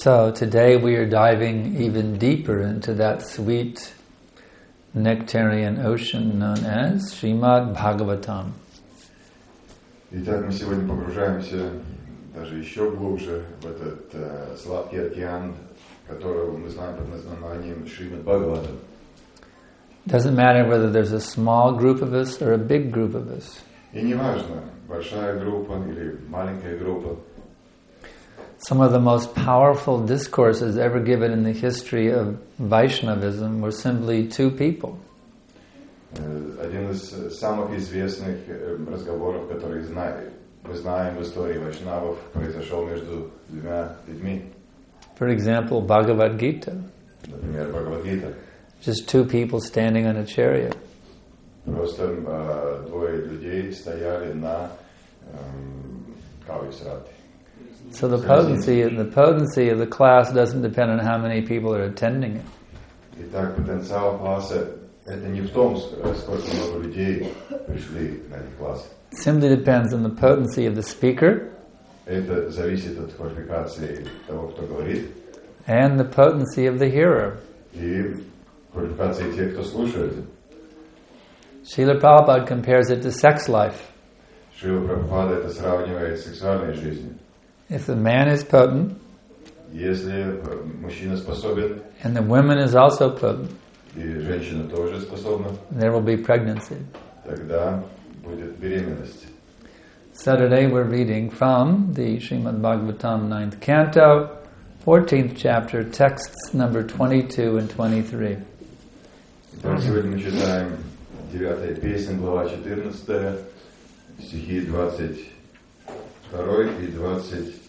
So today we are diving even deeper into that sweet nectarian ocean known as Srimad Bhagavatam. Итак, мы сегодня погружаемся даже еще глубже в этот сладкий океан, которого мы знаем под названием Шримад Бхагаватам. Doesn't matter whether there's a small group of us or a big group of us. И не важно, большая группа или маленькая группа. Some of the most powerful discourses ever given in the history of Vaishnavism were simply two people. Один из самых известных разговоров, которые мы знаем в истории вайшнавов, произошел между двумя людьми. For example, Bhagavad Gita. Например, Бхагавад-гита. Just two people standing on a chariot. Просто двое людей стояли на кависрате. So the potency of the class doesn't depend on how many people are attending it. Итак, потенциал класса это не в том, сколько много людей пришли на этот класс. It simply depends on the potency of the speaker. Это зависит от квалификации того, кто говорит. And the potency of the hearer. И квалификации тех, кто слушает. Srila Prabhupada compares it to sex life. Шрила Прабхупада это сравнивает с сексуальной жизнью. If the man is potent, если мужчина способен, and the woman is also potent, и женщина тоже способна, there will be pregnancy. тогда будет беременность. So today we're reading from the Srimad Bhagavatam 9th Canto, 14th chapter, texts number 22 and 23. Итак, сегодня мы читаем 9-я песня, глава 14, стихи 22 и 23.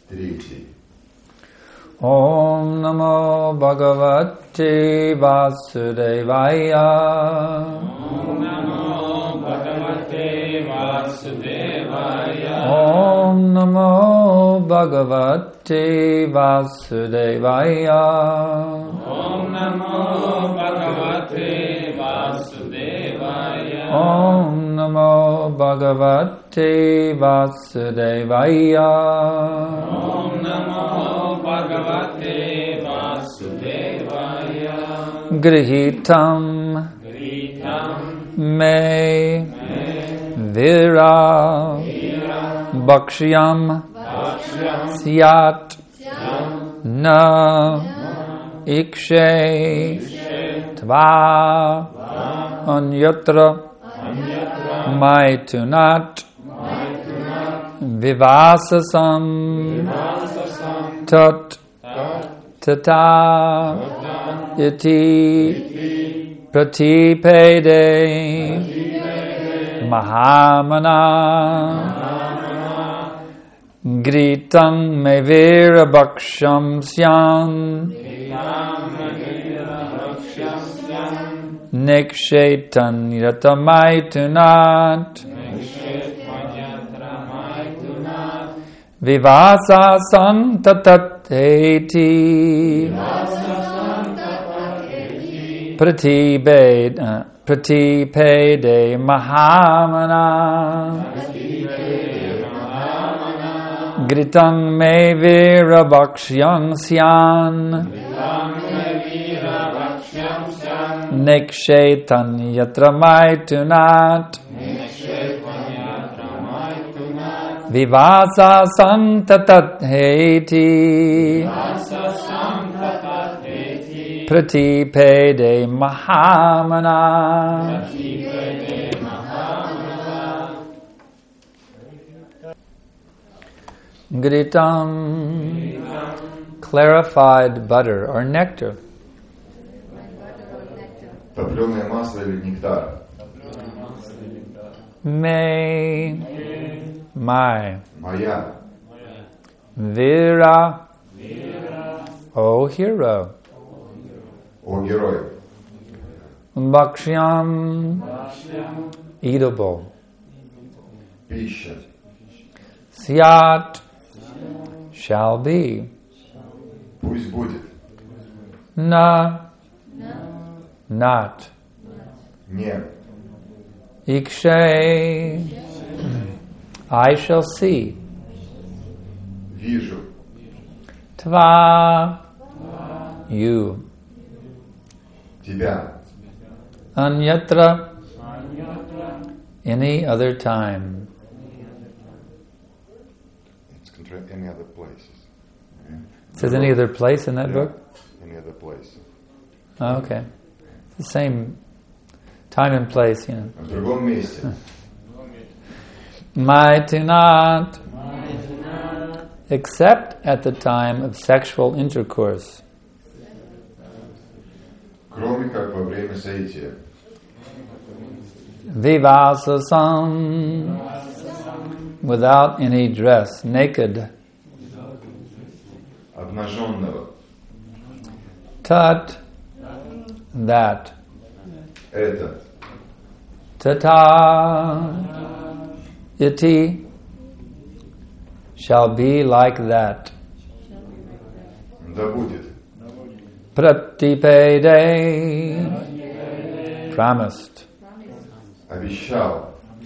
Om Namo Bhagavate Vasudevaya. Om Namo Bhagavate Vasudevaya. Om Namo Bhagavate Vasudevaya. Om Namo Bhagavate Vasudevaya. Om Namo Bhagavate Vasudevaya. Om Namo Bhagavate Vasudevaya. Grihitam me vira bhakshyam syat na ikshe tva anyatra maitunat vivasasam tat tata iti pratipede mahamana gritam me virabhaksham syam nikshetan yatamaitunat vivasasam tatateti pratipede mahamana gritam me virabhakshyam syan nikshetan yatra maitunat vivasasam tatateti pratipede mahamana. Gritam, clarified butter or nectar. Топленое масло или нектар. May, my, Моя, vira, O hero, о герой. Bhakshyam, eatable. Пища. Syat, shall be. Пусть будет. Na, not. Не. Ikshay, I shall see. Вижу. Tva, you. Тебя. Anyatra, any other time. It's any other places. Yeah. It says any other place in that book? Any other place. Oh, okay. It's the same time and place, you know. В другом месте. Mighty not, except at the time of sexual intercourse. Кроме как во время соития. Vivasasam, without any dress, naked. Обнаженного. Tat, that. Это. Tata, iti, shall be like that. Да будет. Pratipede, promised. Обещал.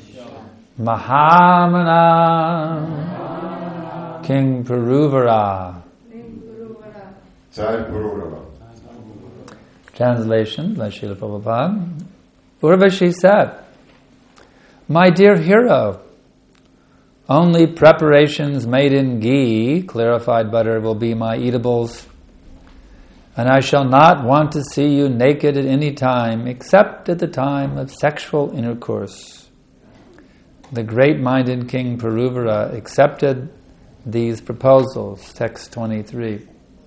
Mahamana, King Puruvara. Царь Пурурава. Translation by Srila Prabhupada. Urvashi said, "My dear hero, only preparations made in ghee, clarified butter, will be my eatables, and I shall not want to see you naked at any time except at the time of sexual intercourse." The great-minded King Puruvara accepted these proposals. Text 23.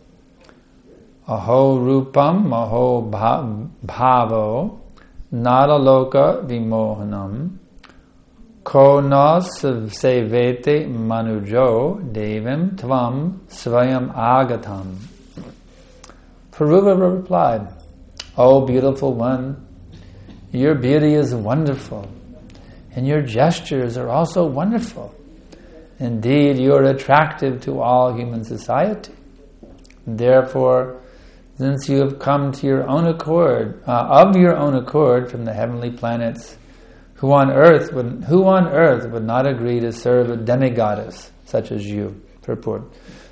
Aho rupam aho bhavo naraloka vimohanam ko na sevete manujo devim tvam svayam agatam. Puruvara replied, "O beautiful one, your beauty is wonderful, and your gestures are also wonderful. Indeed, you are attractive to all human society. Therefore, since you have come to your own accord, of your own accord from the heavenly planets, who on earth would not agree to serve a demigoddess such as you?" Purport.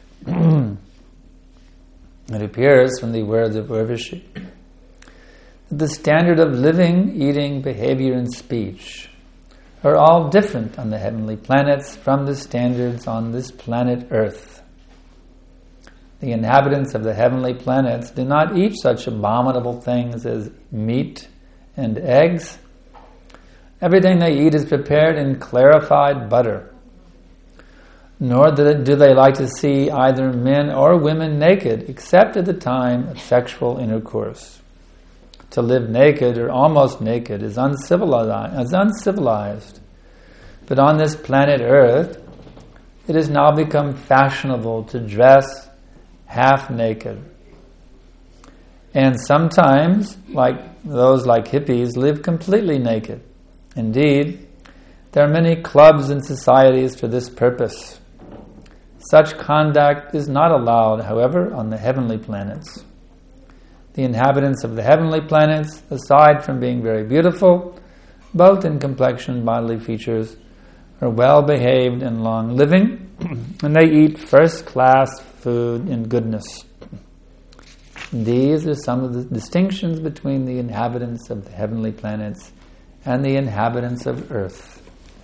It appears from the words of Urvashi that the standard of living, eating, behavior, and speech are all different on the heavenly planets from the standards on this planet Earth. The inhabitants of the heavenly planets do not eat such abominable things as meat and eggs. Everything they eat is prepared in clarified butter. Nor do they like to see either men or women naked, except at the time of sexual intercourse. To live naked or almost naked is uncivilized. But on this planet Earth, it has now become fashionable to dress half naked. And sometimes, like hippies, live completely naked. Indeed, there are many clubs and societies for this purpose. Such conduct is not allowed, however, on the heavenly planets. The inhabitants of the heavenly planets, aside from being very beautiful, both in complexion and bodily features, are well-behaved and long-living, and they eat first-class food in goodness. These are some of the distinctions between the inhabitants of the heavenly planets and the inhabitants of earth.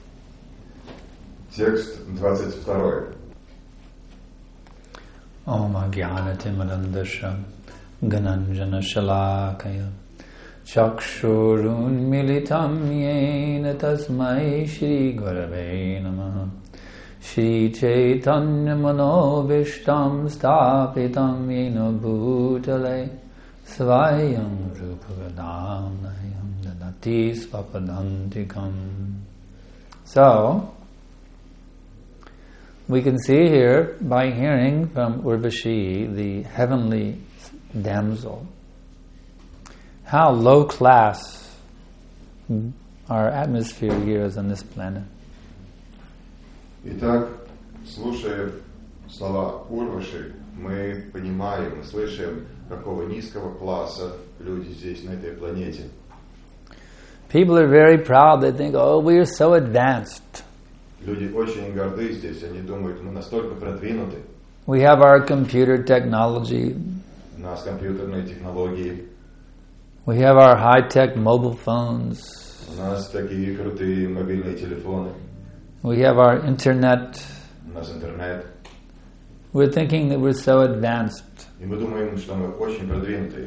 Текст 22. Om Ajnanatimirandasya Gananjana Shalakaya Chakshurun Militam Yena Tasmai Shri Gurave Namaha Shri Chaitanya Manovishtam Stapitam Yena Bhutale Svayam Rupagadamnayam Dadati Svapadantikam. So, we can see here, by hearing from Urvashi, the heavenly damsel, how low class our atmosphere here is on this planet. Итак, слушая слова Урваши, мы понимаем, мы слышим, какого низкого класса люди здесь, на этой планете. People are very proud. They think, "Oh, we are so advanced. Люди очень горды здесь, они думают, мы настолько продвинуты. We have our computer technology. У у нас компьютерные технологии, we have our high-tech mobile phones, у нас такие крутые мобильные телефоны, we have our internet. у нас интернет. We're thinking that we're so advanced, И мы думаем, что мы очень продвинутые.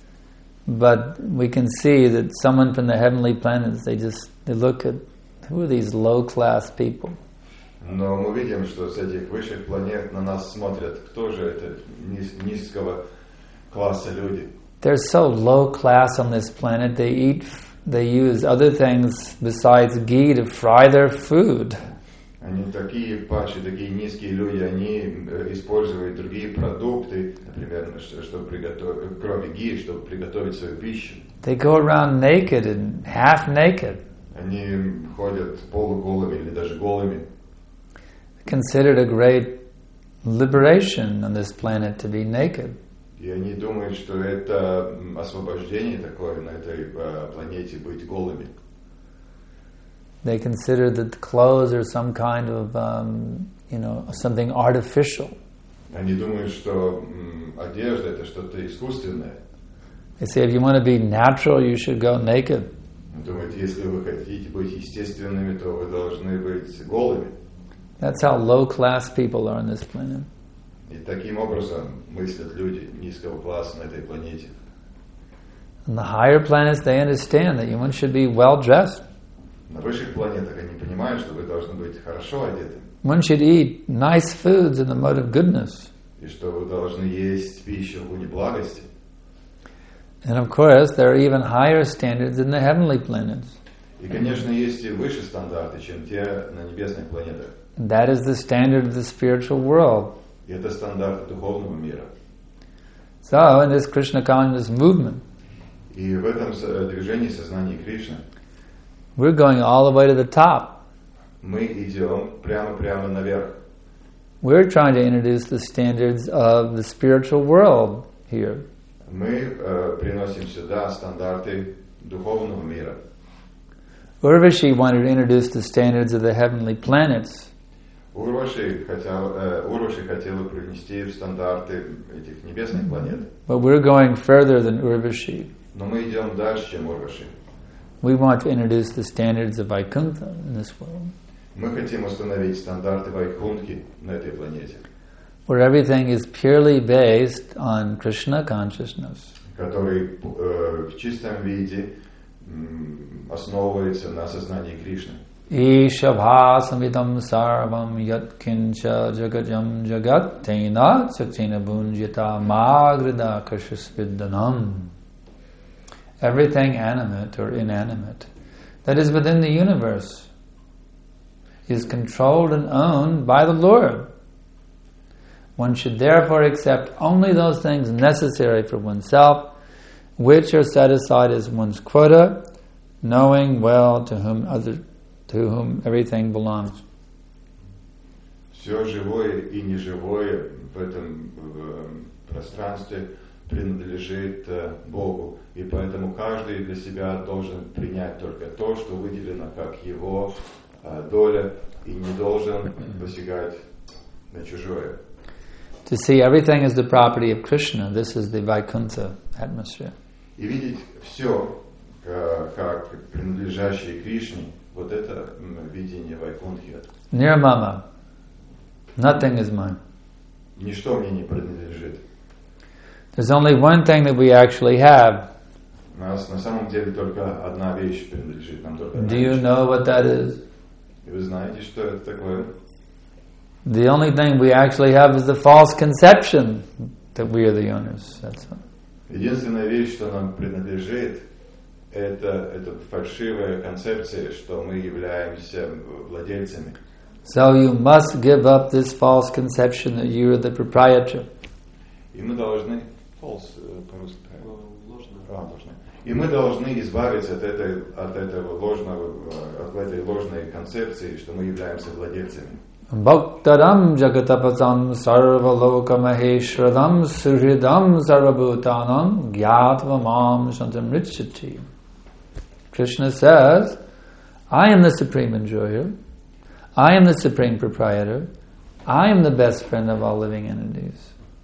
but we can see that someone from the heavenly planets, they look at, who are these low-class people? Но мы видим, что с этих высших планет на нас смотрят, кто же это низкого класса люди. They're so low class on this planet, they use other things besides ghee to fry their food. Они такие падшие, такие низкие люди, они используют другие продукты, например, чтобы приготовить, кроме ghee, чтобы приготовить свою пищу. They go around naked and half naked. Они ходят полуголыми или даже голыми. Considered a great liberation on this planet to be naked. И они думают, что это освобождение такое на этой планете быть голыми. They consider that clothes are some kind of, something artificial. Они думают, что одежда это что-то искусственное. They say if you want to be natural, you should go naked. Думают, если вы хотите быть естественными, то вы должны быть голыми. That's how low-class people are on this planet. И таким образом мыслят люди низкого класса на этой планете. On the higher planets, they understand that one should be well-dressed. На высших планетах они понимают, что вы должны быть хорошо одеты. One should eat nice foods in the mode of goodness. И что вы должны есть пищу в луне благости. And of course, there are even higher standards in the heavenly planets. И, конечно, есть и выше стандарты, чем те на небесных планетах. And that is the standard of the spiritual world. И это стандарты духовного мира. So, in this Krishna consciousness movement, И в этом движении сознания Кришны we're going all the way to the top. мы идем прямо наверх. We're trying to introduce the standards of the spiritual world here. Мы приносим сюда стандарты духовного мира. Urvashi wanted to introduce the standards of the heavenly planets. Урваши хотела принести в стандарты этих небесных планет. But we're going further than Urvashi. Но мы идем дальше, чем Урваши. We want to introduce the standards of Vaikuntha in this world, Мы хотим установить стандарты Вайкунтхи на этой планете, where everything is purely based on Krishna consciousness. который в чистом виде основывается на сознании Кришны. Ishabhasamidam sarvam yatkincha jagajam jagat tena satina bunjita magrida kashasviddanam. Everything animate or inanimate that is within the universe is controlled and owned by the Lord. One should therefore accept only those things necessary for oneself, which are set aside as one's quota, knowing well to whom everything belongs. Все живое и неживое в этом пространстве принадлежит Богу, и поэтому каждый для себя должен принять только то, что выделено как его доля, и не должен посягать на чужое. To see everything as the property of Krishna, this is the Vaikuntha atmosphere. И видеть все как принадлежащее Кришне, вот это видение Вайкунтхи. Nirmama. Nothing is mine. Ничто мне не принадлежит. There's only one thing that we actually have. У нас на самом деле только одна вещь принадлежит нам, только одна Do you вещь. know what that is? И вы знаете, что это такое? The only thing we actually have is the false conception that we are the owners. That's all. Единственная вещь, что нам принадлежит, это фальшивая концепция, что мы являемся владельцами. So you must give up this false conception that you are the proprietor. И мы должны И мы должны избавиться от этой ложной концепции, что мы являемся владельцами. Bhaktaram jagatapasam sarvaloka maheshradam suhridam sarvabhutanam gyatva mam shantamritchati. Krishna says, I am the supreme enjoyer, I am the supreme proprietor, I am the best friend of all living entities.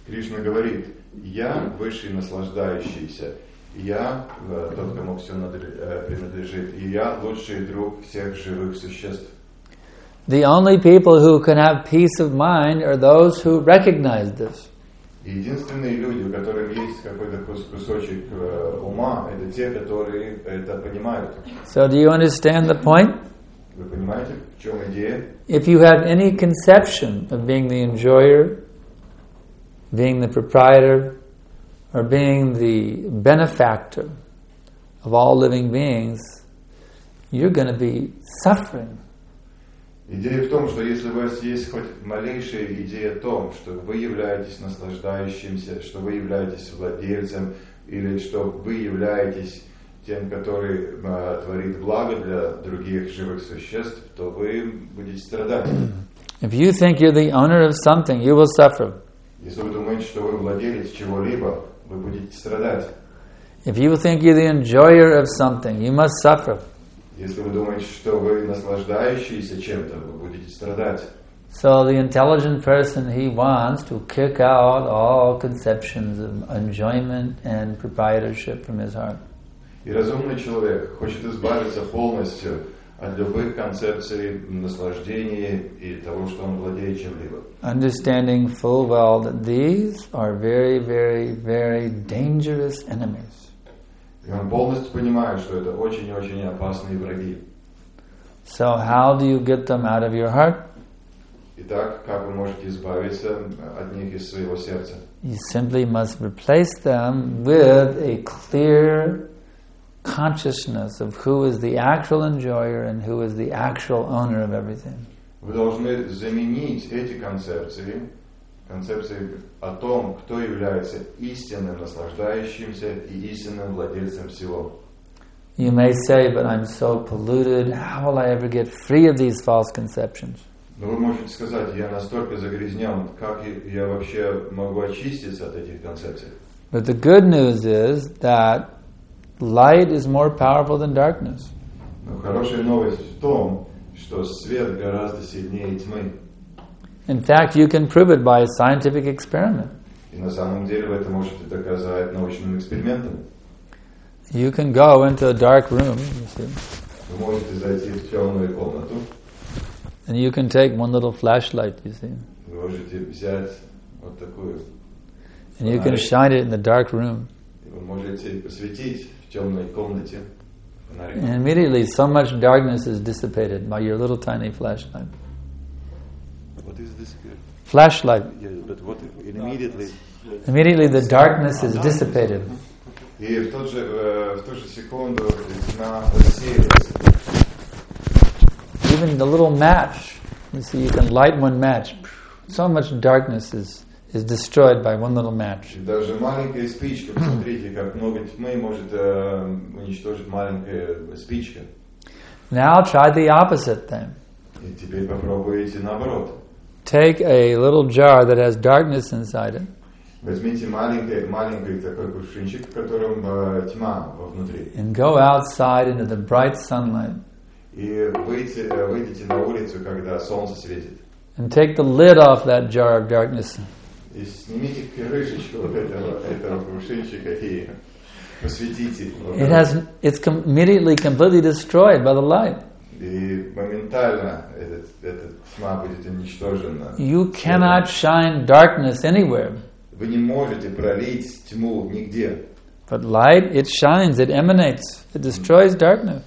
Кришна говорит: я высший наслаждающийся, я тот, кому все принадлежит, и я лучший друг всех живых существ. The only people who can have peace of mind are those who recognize this. Единственные люди, у которых есть какой-то кусочек ума, это те, которые это понимают. So do you understand the point? Вы понимаете, в чем идея? If you have any conception of being the enjoyer, being the proprietor, or being the benefactor of all living beings, you're going to be suffering. Идея в том, что если у вас есть хоть малейшая идея о том, что вы являетесь наслаждающимся, что вы являетесь владельцем, или что вы являетесь тем, который творит благо для других живых существ, то вы будете страдать. If you think you're the owner of something, you will suffer. Если вы думаете, что вы владелец чего-либо, вы будете страдать. If you think you're the enjoyer of something, you must suffer. Если вы думаете, что вы наслаждающиеся чем-то, вы будете страдать. So the intelligent person, he wants to kick out all conceptions of enjoyment and proprietorship from his heart. И разумный человек хочет избавиться полностью от любых концепций наслаждения и того, что он владеет чем-либо. Understanding full well that these are very, very, very dangerous enemies. И он полностью понимает, что это очень-очень опасные враги. So how do you get them out of your heart? Итак, как вы можете избавиться от них из своего сердца? You simply must replace them with a clear consciousness of who is the actual enjoyer and who is the actual owner of everything. Вы должны заменить эти концепции о том, кто является истинным наслаждающимся и истинным владельцем всего. You may say, but I'm so polluted, how will I ever get free of these false conceptions? Но вы можете сказать: я настолько загрязнен, как я вообще могу очиститься от этих концепций? But the good news is that light is more powerful than darkness. Но хорошая новость в том, что свет гораздо сильнее тьмы. In fact, you can prove it by a scientific experiment. И на самом деле вы это можете доказать научным экспериментом. You can go into a dark room, you see, Вы можете зайти в темную комнату, and you can take one little flashlight, you see, вы можете взять вот такую, and you can shine it in the dark room. и вы можете посветить в темной комнате фонариком. And immediately so much darkness is dissipated by your little tiny flashlight. What is this? Flashlight. Yeah, but what immediately? Immediately the darkness is dissipated. И в ту же секунду тьма рассеивается. Even the little match, you see, you can light one match. So much darkness is destroyed by one little match. И даже маленькая спичка, посмотрите, как много тьмы может уничтожить маленькая спичка. Now try the opposite thing. И теперь попробуйте наоборот. Take a little jar that has darkness inside it. Возьмите маленький такой кувшинчик, в котором тьма внутри. And go outside into the bright sunlight. И выйдите на улицу, когда солнце светит. And take the lid off that jar of darkness. И снимите крышечку вот этого кувшинчика и посветите. It's immediately completely destroyed by the light. И моментально эта тьма будет уничтожена. You cannot shine darkness anywhere. Вы не можете пролить тьму нигде. But light, it shines, it emanates, it destroys darkness.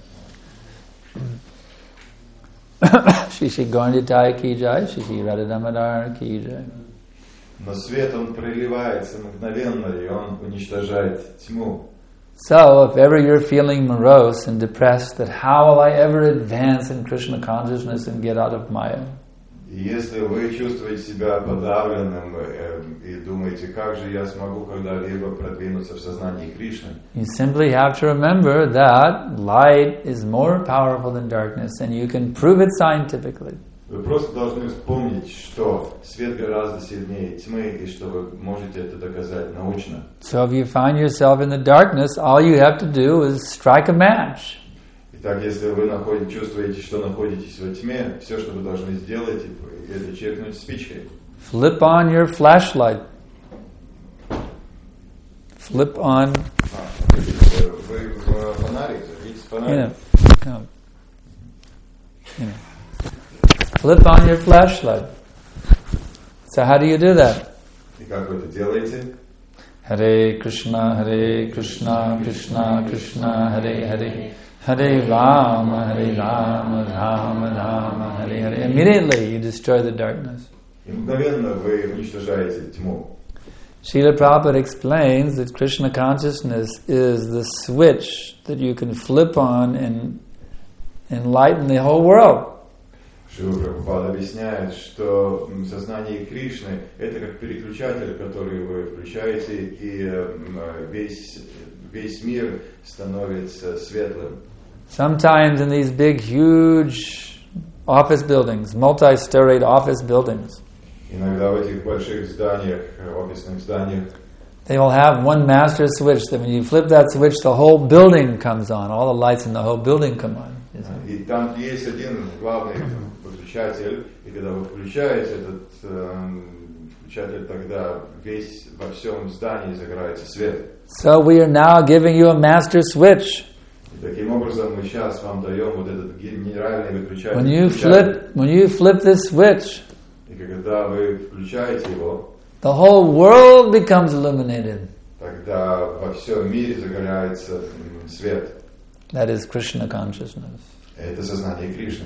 Shri Gauranitai ki jai, Shri Radha Damodar ki jai. Но свет, он проливается мгновенно, и он уничтожает тьму. So, if ever you're feeling morose and depressed, that how will I ever advance in Krishna consciousness and get out of Maya? И если вы чувствуете себя подавленным и думаете, как же я смогу когда-либо продвинуться в сознании Кришны, You simply have to remember that light is more powerful than darkness, and you can prove it scientifically. вы просто должны вспомнить, что свет гораздо сильнее тьмы, и что вы можете это доказать научно. So if you find yourself in the darkness, all you have to do is strike a match. Итак, если вы чувствуете, что находитесь во тьме, все, что вы должны сделать, это чиркнуть спичкой. Flip on your flashlight. flip on, Вы в фонарик, зажгите фонарик. Flip on your flashlight. So how do you do that? И как вы это делаете? Hare Krishna, Krishna Krishna, Hare Hare, Hare Rama, Rama Rama, Hare Hare. Immediately you destroy the darkness. И мгновенно вы уничтожаете тьму. Srila Prabhupada explains that Krishna consciousness is the switch that you can flip on and enlighten the whole world. Шрила Прабхупада объясняет, что сознание Кришны – это как переключатель, который вы включаете, и весь мир становится светлым. Sometimes in these big, huge office buildings, multi-storied office buildings, Иногда в этих больших зданиях, офисных зданиях, they will have one master switch that when you flip that switch, the whole building comes on. All the lights in the whole building come on. и там есть один главный выключатель, и когда вы включаете этот выключатель, тогда во всем здании загорается свет. So we are now giving you a master switch. И таким образом мы сейчас вам даем вот этот генеральный выключатель. When you flip this switch, и когда вы включаете его, the whole world becomes illuminated. Тогда во всем мире загорается свет. That is Krishna consciousness. Это сознание Кришны.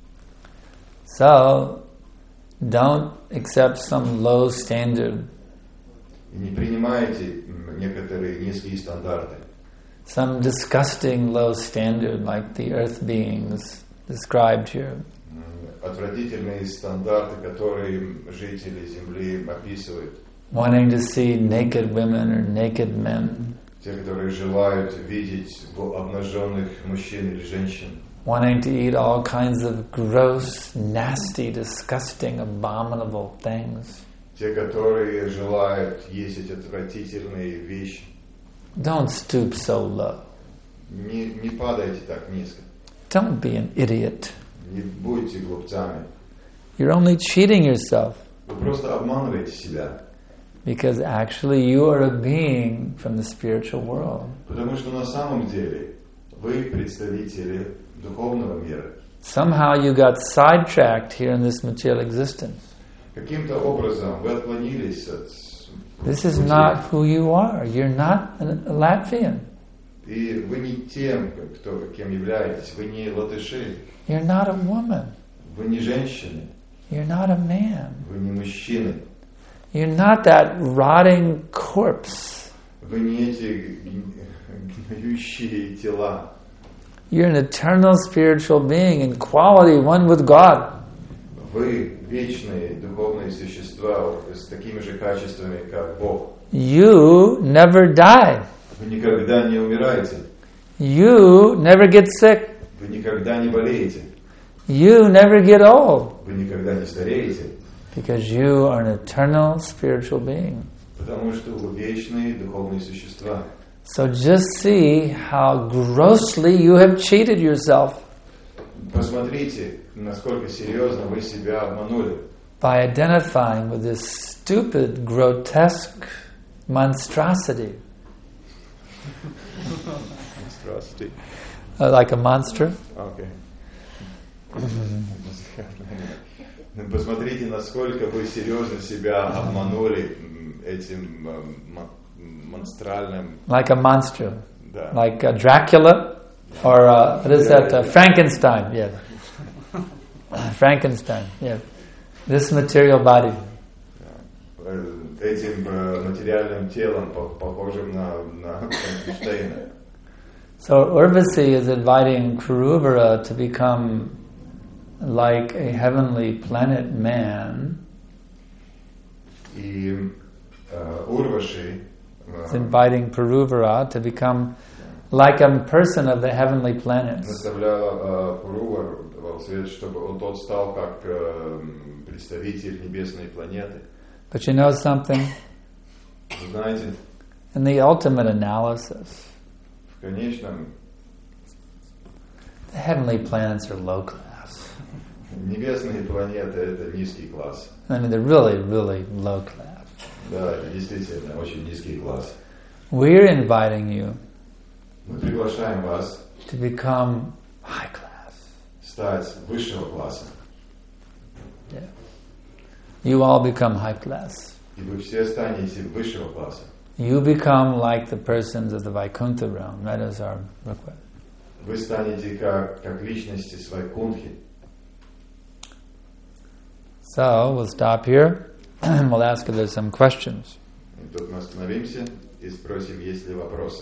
So, don't accept some low standard. И не принимайте некоторые низкие стандарты. Some disgusting low standard like the earth beings described here. Отвратительные стандарты, которые жители Земли описывают. Wanting to see naked women or naked men. Те, которые желают видеть обнаженных мужчин или женщин. Wanting to eat all kinds of gross, nasty, disgusting, abominable things. Те, которые желают есть эти отвратительные вещи. Don't stoop so low. Не падайте так низко. Don't be an idiot. Не будьте глупцами. You're only cheating yourself. Вы просто обманываете себя. Because actually you are a being from the spiritual world. Потому что на самом деле вы представители духовного мира. Somehow you got sidetracked here in this material existence. Каким-то образом вы отклонились от... This is not who you are. You're not a Latvian. И вы не тем, кем являетесь. Вы не латыши. You're not a woman. Вы не женщины. You're not a man. Вы не мужчины. You're not that rotting corpse. Вы не эти гниющие тела. You're an eternal spiritual being in quality, one with God. Вы вечные духовные существа с такими же качествами, как Бог. You never die. Вы никогда не умираете. You never get sick. Вы никогда не болеете. You never get old. Вы никогда не стареете. Because you are an eternal spiritual being. Потому что вы вечные духовные существа. So just see how grossly you have cheated yourself. Посмотрите, насколько серьезно вы себя обманули. By identifying with this stupid, grotesque monstrosity. Monstrosity. Like a monster. Okay. Посмотрите, насколько вы серьезно себя обманули этим монстральным... Like a monster. Да. Like Dracula or what is that? Frankenstein. Yeah. Frankenstein. Yeah. This material body. Этим материальным телом, похожим на Франкенштейна. So Urvasi is inviting Kuruvara to become like a heavenly planet man. И Урваши is inviting Puruvara to become like a person of the heavenly planets. наставляла Пурувар в свет, чтобы тот стал как представитель небесной планеты. But you know something? Вы знаете, In the ultimate analysis, в конечном the heavenly planets are low class. небесные планеты — это низкий класс. I mean, they're really, really low class. Да, это действительно очень низкий класс. We're inviting you Мы приглашаем вас to become high class. стать высшего класса. Yeah. You all become high class. И вы все станете высшего класса. You become like the persons of the Vaikuntha realm. That is our request. Вы станете как личности с Вайкунтхи. So we'll stop here and we'll ask if there's some questions. И тут мы остановимся и спросим, есть ли вопросы.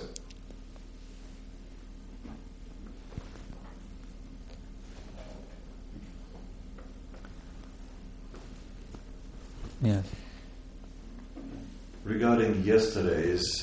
Yes. Regarding yesterday's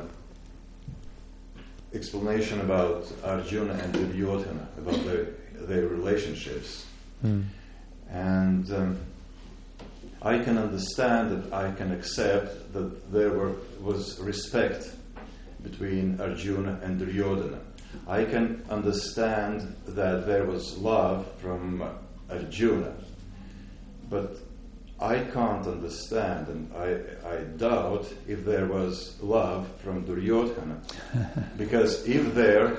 explanation about Arjuna and Duryodhana, about their relationships, and I can understand that I can accept that there was respect between Arjuna and Duryodhana. I can understand that there was love from Arjuna, but I can't understand, and I doubt if there was love from Duryodhana, because if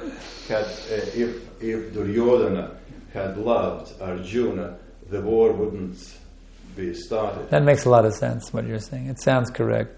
Duryodhana had loved Arjuna, the war wouldn't be started. That makes a lot of sense, what you're saying. It sounds correct.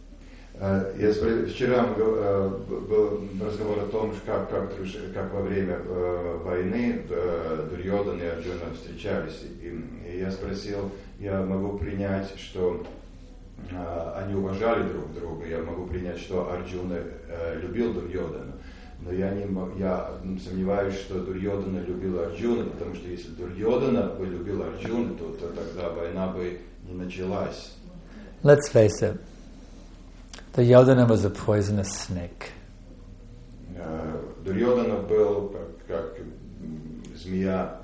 Вчера был разговор о том, как во время войны Дурьодан и Арджуна встречались. И я спросил, я могу принять, что они уважали друг друга, я могу принять, что Арджуна любил Дурьодана. Но я сомневаюсь, что Дурьодана любил Арджуна, потому что если Дурьодана бы любил Арджуна, то тогда война бы не началась. Let's face it. Duryodhana was a poisonous snake. Дурьодана был как змея.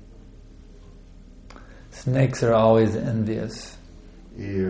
Snakes are always envious. И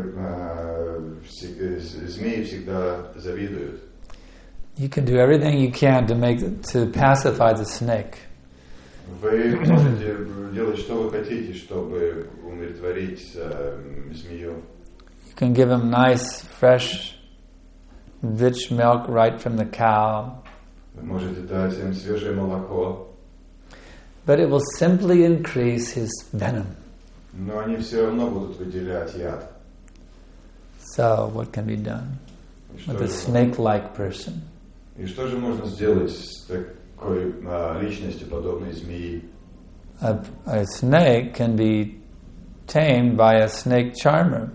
змеи всегда завидуют. You can do everything you can to pacify the snake. Вы можете делать, что вы хотите, чтобы умиротворить змею. You can give him nice, fresh, rich milk right from the cow. Вы можете дать им свежее молоко. But it will simply increase his venom. Но они все равно будут выделять яд. So, what can be done with a snake-like person? И что же можно сделать с такой личностью, подобной змеи? A snake can be tamed by a snake charmer.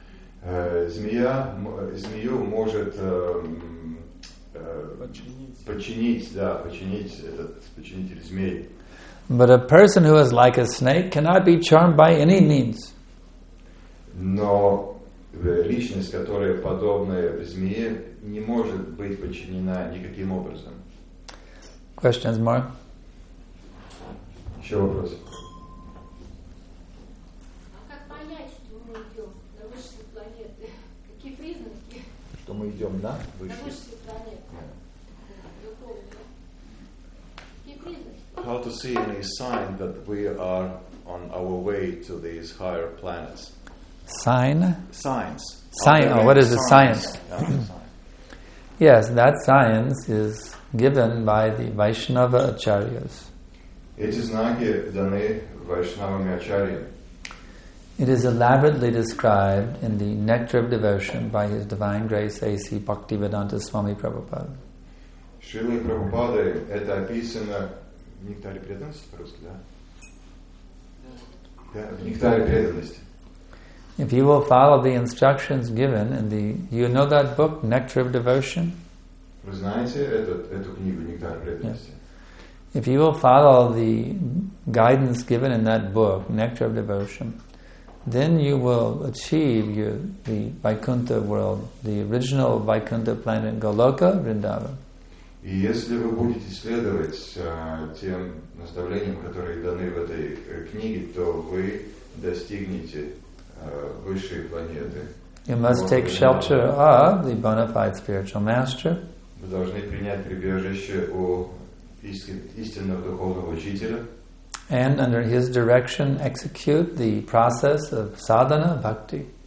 Змею может подчинить этот подчинитель змей. But a person who is like a snake cannot be charmed by any means. Но личность, которая подобная змее, не может быть подчинена никаким образом. Questions more? Еще вопрос? А как понять, что мы идем на высшие планеты? Какие признаки? Что мы идем на высшие планеты. Духовные. Какие признаки? How to see any sign that we are on our way to these higher planets? Sign? Science. What is the science? Science. Yes, that science is given by the Vaishnava Acharyas. Эти знаки даны Вайшнавами Ачарьями. It is elaborately described in the Nectar of Devotion by His Divine Grace A.C. Bhaktivedanta Swami Prabhupada. Шрилой Прабхупадой это описано в Нектаре преданности, по-русски, да? Да, в Нектаре преданности. If you will follow the instructions given in you know that book, Nectar of Devotion? Вы знаете эту книгу «Нектар преданности»? If you will follow the guidance given in that book, Nectar of Devotion, then you will achieve the Vaikuntha world, the original Vaikuntha planet Goloka, Vrindavan. И если вы будете следовать тем наставлениям, которые даны в этой книге, то вы достигнете высшей планеты. You must take shelter of the bona fide spiritual master. Вы должны принять прибежище у истинного духовного учителя. And under his direction execute the process of sadhana bhakti.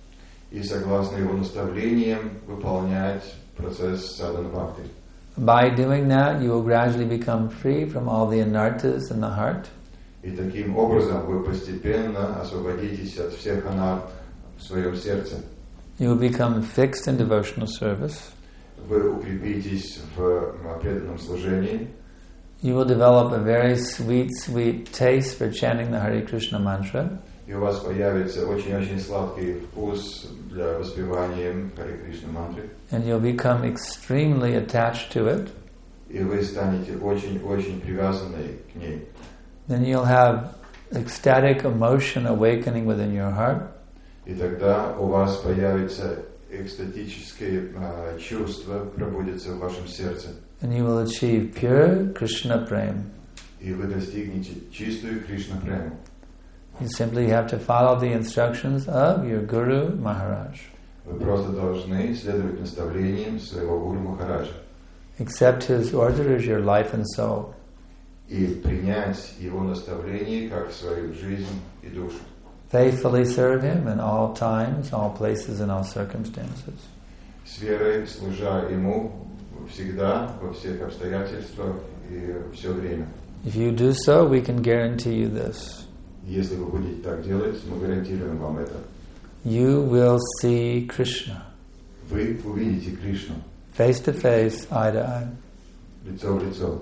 и согласно его наставлениям выполнять процесс садхана бхакти. By doing that, you will gradually become free from all the anarthas in the heart. И таким образом вы постепенно освободитесь от всех анарт в своем сердце. You will become fixed in devotional service. Вы укрепитесь в преданном служении. You will develop a very sweet, sweet taste for chanting the Hare Krishna mantra. И у вас появится очень-очень сладкий вкус для воспевания Харе Кришна мантры. And you'll become extremely attached to it. И вы станете очень-очень привязаны к ней. Then you'll have ecstatic emotion awakening within your heart. И тогда у вас появится экстатическое чувство, пробудится в вашем сердце. And you will achieve pure Krishna prema. И вы достигнете чистую Кришна прему. You simply have to follow the instructions of your Guru Maharaj. Вы просто должны следовать наставлениям своего Гуру Махараджа. Accept his order as your life and soul. И принять его наставления как свою жизнь и душу. Faithfully serve him in all times, all places, and all circumstances. С верой служа ему всегда, во всех обстоятельствах и все время. If you do so, we can guarantee you this. Если вы будете так делать, мы гарантируем вам это. You will see Krishna. Вы увидите Кришну. Face to face, eye to eye. Лицо в лицо.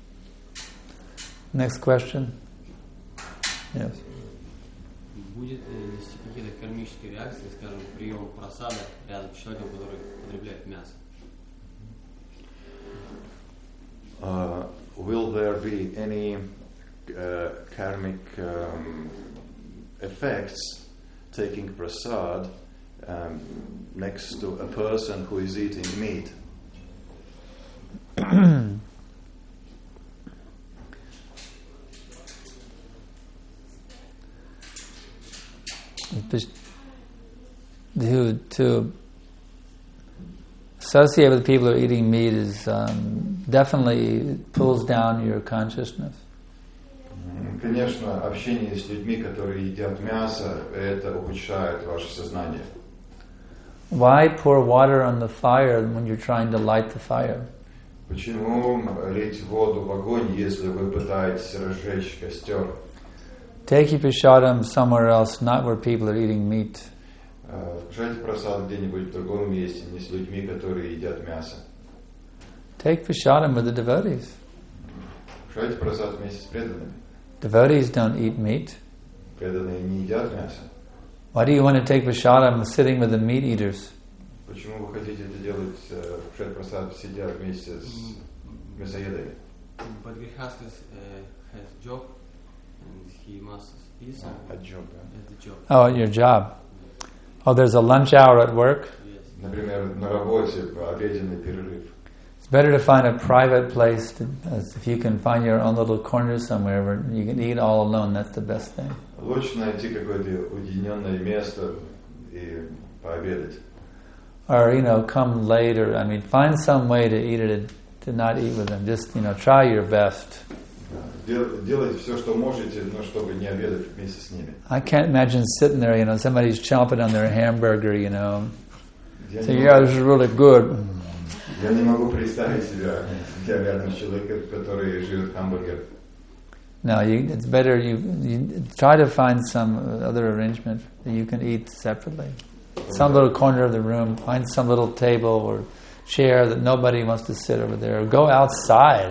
Next question. Yes. Будет нести какие-то кармические реакции, скажем, прием прасада рядом с человеком, который потребляет мясо? Will there be any karmic effects taking prasad next to a person who is eating meat? To associate with people who are eating meat is definitely pulls down your consciousness. Конечно, общение с людьми, которые едят мясо, это ухудшает ваше сознание. Why pour water on the fire when you're trying to light the fire? Почему лить воду в огонь, если вы пытаетесь разжечь костер? Take your prasadam somewhere else, not where people are eating meat. Вкушайте прасад где-нибудь в другом месте, не с людьми, которые едят мясо. Take prasadam with the devotees. Вкушайте прасад вместе с преданными. Devotees don't eat meat. Преданные не едят мясо. Why do you want to take prasadam sitting with the meat eaters? Почему вы хотите это делать, вкушать прасад, сидя вместе с мясоедами? But Grihastas has job and he must eat something. A job, At the job. Oh, at your job. Oh, there's a lunch hour at work. Yes. Например, на работе обеденный перерыв. It's better to find a private place. If you can find your own little corner somewhere where you can eat all alone, that's the best thing. Лучше найти какое-то уединенное место и пообедать. Or, come later. Find some way to eat it, to not eat with them. Just, try your best. Делайте все, что можете, но чтобы не обедать вместе с ними. I can't imagine sitting there, somebody's chomping on their hamburger, So, yeah, this is really good. Я не могу представить себя рядом с человеком, который жует хамбургер. No, it's better you try to find some other arrangement that you can eat separately. Some little corner of the room, find some little table or chair that nobody wants to sit over there. Or go outside,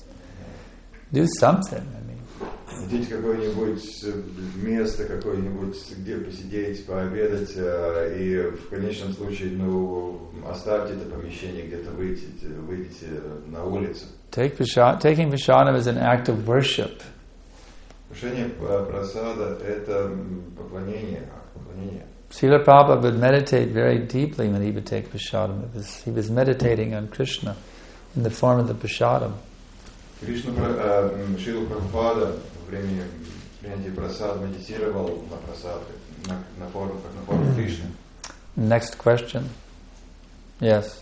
do something. Найдите какое-нибудь место, какое-нибудь, где посидеть, пообедать, и в конечном случае, оставьте это помещение, где-то выйдите на улицу. Taking prasadam is an act of worship. Вкушение прасада – это поклонение. Srila Prabhupada would meditate very deeply when he would take prasadam. He was meditating on Krishna in the form of the prasadam. Шрила Прабхупада во время принятия прасад медитировал на прасад, на форму Кришны. Next question. Yes.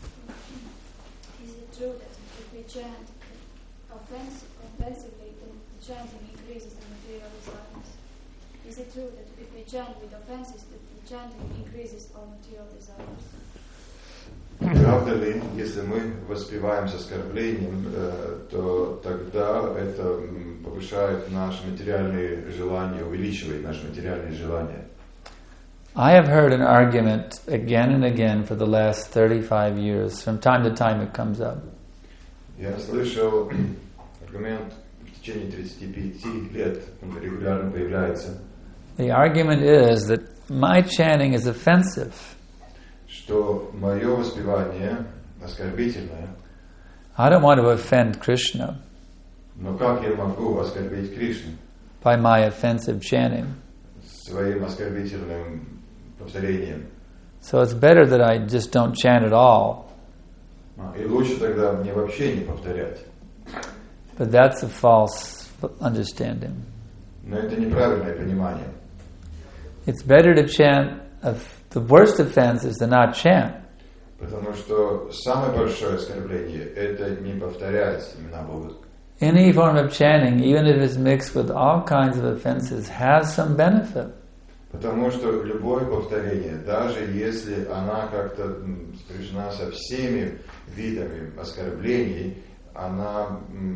Is it true that if we chant offensively, then the chanting increases the material desires? Is it true that if we chant with offenses, that the the chanting increases our material desires? Правда ли, если мы воспеваем с оскорблением, то тогда это повышает наши материальные желания, увеличивает наши материальные желания? I have heard an argument again and again for the last 35 years. From time to time it comes up. Я слышал аргумент в течение 35 лет, он регулярно появляется. The argument is that my chanting is offensive. Что мое воспевание оскорбительное. I don't want to offend Krishna Но как я могу оскорбить Кришну by my offensive chanting? своим оскорбительным повторением? So it's better that I just don't chant at all. И лучше тогда мне вообще не повторять. But that's a false understanding. Но это неправильное понимание. It's better to chant. The worst offense is to not chant. Потому что самое большое оскорбление – это не повторять имена Бога. Any form of chanting, even if it's mixed with all kinds of offenses, has some benefit. Потому что любое повторение, даже если она как-то спряжена со всеми видами оскорблений, она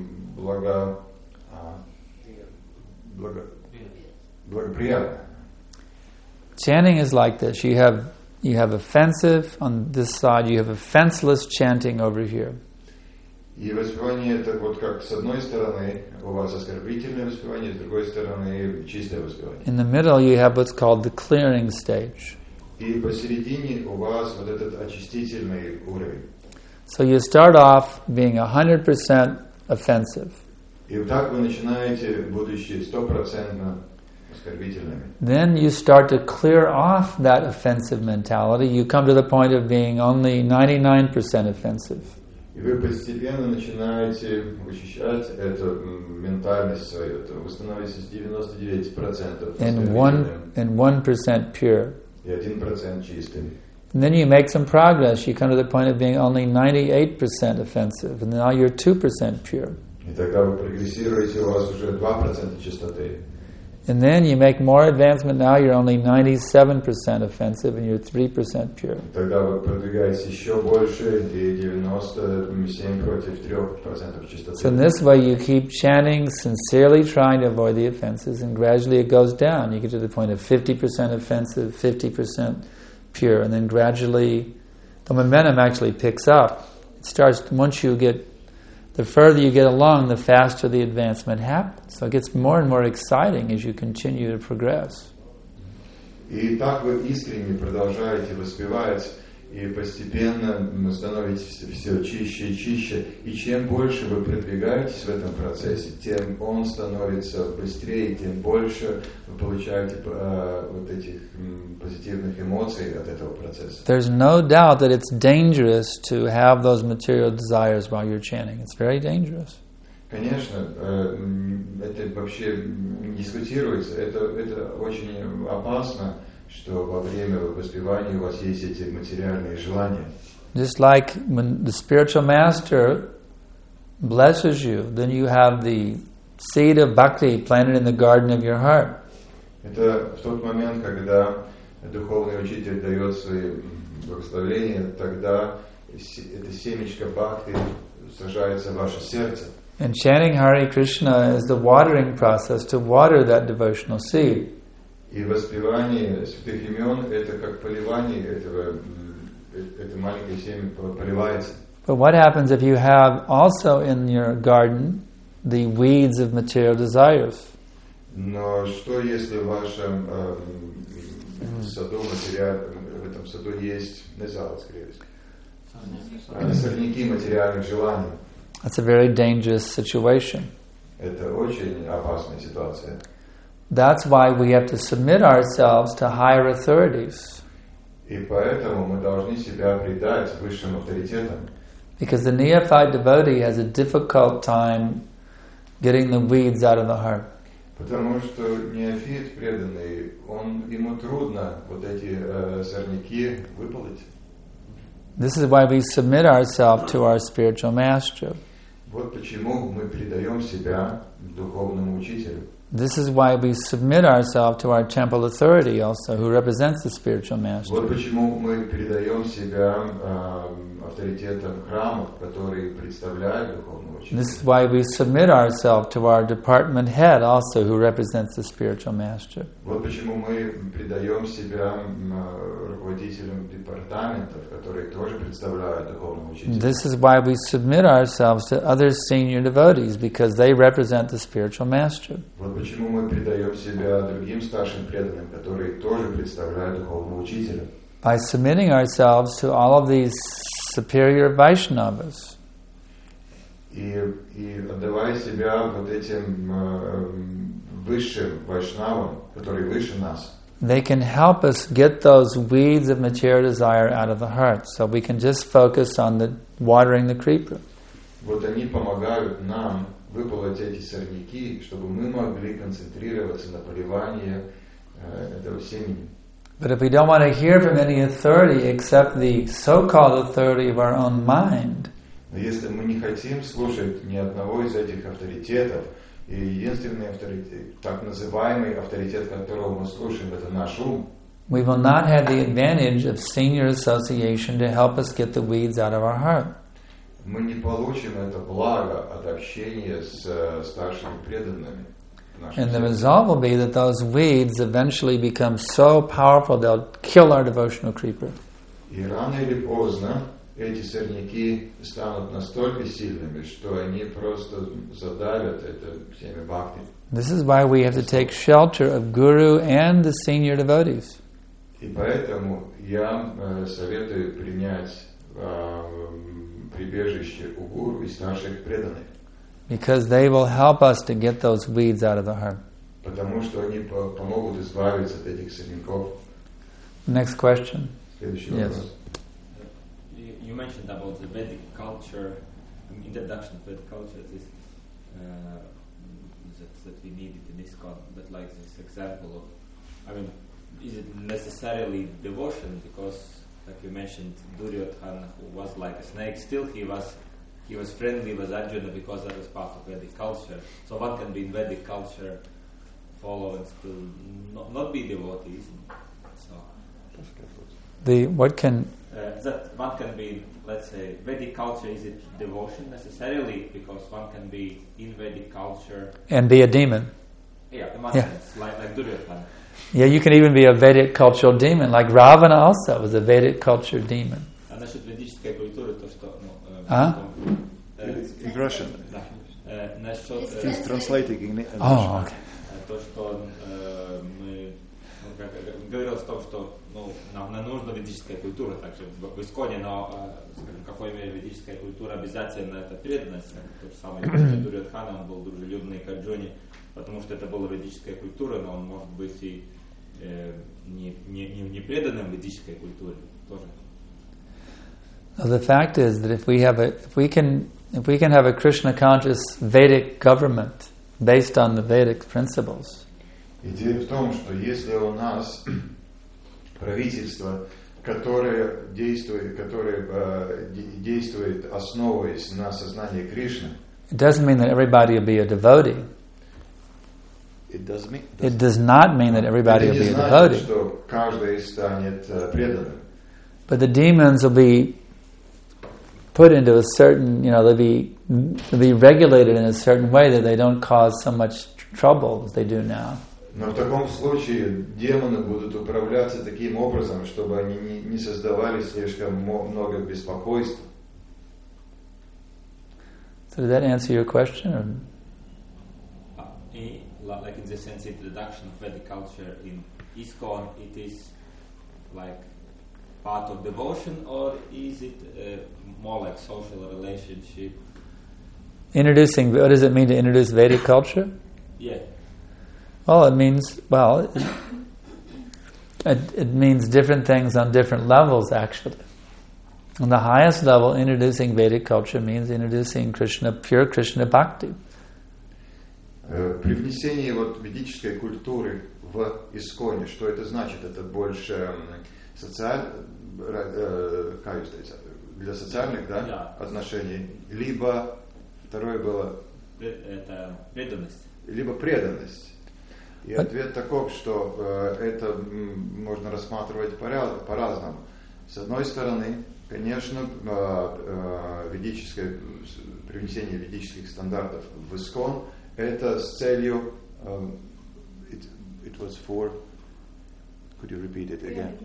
благоприятна. Chanting is like this. You have offensive on this side, you have offenseless chanting over here. И воспевание это вот как с одной стороны у вас оскорбительное воспевание, с другой стороны чистое воспевание. In the middle you have what's called the clearing stage. И посередине у вас вот этот очистительный уровень. So you start off being 100% offensive. И вот так вы начинаете, будучи 100% оскорбительными. Then you start to clear off that offensive mentality. You come to the point of being only 99% offensive. И вы постепенно начинаете вычищать эту ментальность свою. Вы становитесь 99% and 1% pure. И 1% чистым. And then you make some progress. You come to the point of being only 98% offensive. And now you're 2% pure. И тогда вы прогрессируете, у вас уже 2% чистоты. And then you make more advancement. Now you're only 97% offensive and you're 3% pure. Тогда вы продвигаетесь еще больше, и 97 против 3% чистоты. So in this way you keep chanting, sincerely trying to avoid the offenses, and gradually it goes down. You get to the point of 50% offensive, 50% pure, and then gradually the momentum actually picks up. It starts, once you get, the further you get along, the faster the advancement happens. So it gets more and more exciting as you continue to progress. И так вы искренне продолжаете воспевать, и постепенно становитесь все чище и чище. И чем больше вы продвигаетесь в этом процессе, тем он становится быстрее, тем больше вы получаете вот этих позитивных эмоций от этого процесса. There's no doubt that it's dangerous to have those material desires while you're chanting. It's very dangerous. Конечно, это вообще не дискутируется. Это очень опасно, что во время воспевания у вас есть эти материальные желания. Just like when the spiritual master blesses you, then you have the seed of bhakti planted in the garden of your heart. Это в тот момент, когда духовный учитель дает свои благословения, тогда это семечко бхакти сажается в ваше сердце. And chanting Hare Krishna is the watering process to water that devotional seed. И воспевание святых имен это как поливание это маленькое семя поливается. But what happens if you have also in your garden the weeds of material desires? Но что если в вашем саду в этом саду есть сорняки материальных желаний? That's a very dangerous situation. Это очень опасная ситуация. That's why we have to submit ourselves to higher authorities. И поэтому мы должны себя предать высшим авторитетам. Because the neophyte devotee has a difficult time getting the weeds out of the heart. Потому что неофит преданный, ему трудно вот эти сорняки выпалить. This is why we submit ourselves to our spiritual master. Вот почему мы предаем себя духовному учителю. This is why we submit ourselves to our temple authority also, who represents the spiritual master. Вот почему мы передаем себя авторитетам храмов, которые представляют духовного учителя. This is why we submit ourselves to our department head also, who represents the spiritual master. Вот почему мы предаем себя руководителям департаментов, которые тоже представляют духовного учителя. This is why we submit ourselves to other senior devotees, because they represent the spiritual master. Вот почему мы предаем себя другим старшим преданным, которые тоже представляют духовного учителя. By submitting ourselves to all of these superior Vaishnavas, И отдавая себя вот этим высшим вайшнавам, которые выше нас, they can help us get those weeds of material desire out of the heart, so we can just focus on the watering the creeper. вот они помогают нам выполоть эти сорняки, чтобы мы могли концентрироваться на поливании этого семени. But if we don't want to hear from any authority except the so-called authority of our own mind, Но если мы не хотим слушать ни одного из этих авторитетов, и единственный авторитет, так называемый авторитет, которого мы слушаем, это наш ум, we will not have the advantage of senior association to help us get the weeds out of our heart. мы не получим это благо от общения с старшими преданными. в нашем And the сердце. result will be that those weeds eventually become so powerful they'll kill our devotional creeper. И рано или поздно эти сорняки станут настолько сильными, что они просто задавят это семя бхакти. This is why we have to take shelter of Guru and the senior devotees. И поэтому я советую принять прибежище у гуру и старших преданных, Because they will help us to get those weeds out of the heart. потому что они помогут избавиться от этих сорняков. Next question. Следующий Yes. вопрос. You mentioned about the Vedic culture, introduction to Vedic culture, this that we needed in ISKCON, but like this example of, I mean, is it necessarily devotion? Because, like you mentioned, Duryodhana, who was like a snake, still he was friendly with Arjuna because that was part of Vedic culture. So one can be in Vedic culture, follow and still not be devotee, isn't it? So. That one can be, let's say, Vedic culture, is it devotion necessarily? Because one can be in Vedic culture. And be a demon. Yeah, in one Yeah. sense, like Duryodhana. Yeah, you can even be a Vedic cultural demon, like Ravana also was a Vedic culture demon. А насчет ведической культуры, то что... In Russian. Да. Насчет... He's translating in Russian. Oh, okay. То, что мы... говорилось о том, что нам нужна ведическая культура, также в ИСККОНе, но скажем, в какой мере ведическая культура обязательно это преданность. То же самое Дурьодхана, он был дружелюбный к Арджуне, потому что это была ведическая культура, но он может быть и не преданным ведической культуре тоже. Now, the fact is that if we can have a Krishna conscious Vedic government based on the Vedic principles, Идея в том, что если у нас правительство, которое действует, основываясь на сознании Кришны, it doesn't mean that everybody will be a devotee. It does mean. It does not mean that everybody это will не be a значит, devotee. что каждый станет преданным. But the demons will be put into a certain, they'll be regulated in a certain way that they don't cause so much trouble as they do now. Но в таком случае демоны будут управляться таким образом, чтобы они не создавали слишком много беспокойств. So did that answer your question? Or? Like in the sense, introduction of Vedic culture in ISKCON, it is like part of devotion, or is it more like social relationship? What does it mean to introduce Vedic culture? Yeah. Well, it means different things on different levels, actually. On the highest level, introducing Vedic culture means introducing pure Krishna bhakti. При внесении ведической культуры в ИСККОНе, что это значит? Это больше для социальных отношений, либо второе было это преданность. либо преданность. И ответ таков, что это можно рассматривать по-разному. С одной стороны, конечно, привнесение ведических стандартов в ИСККОН это с целью it was for. Could you repeat it again?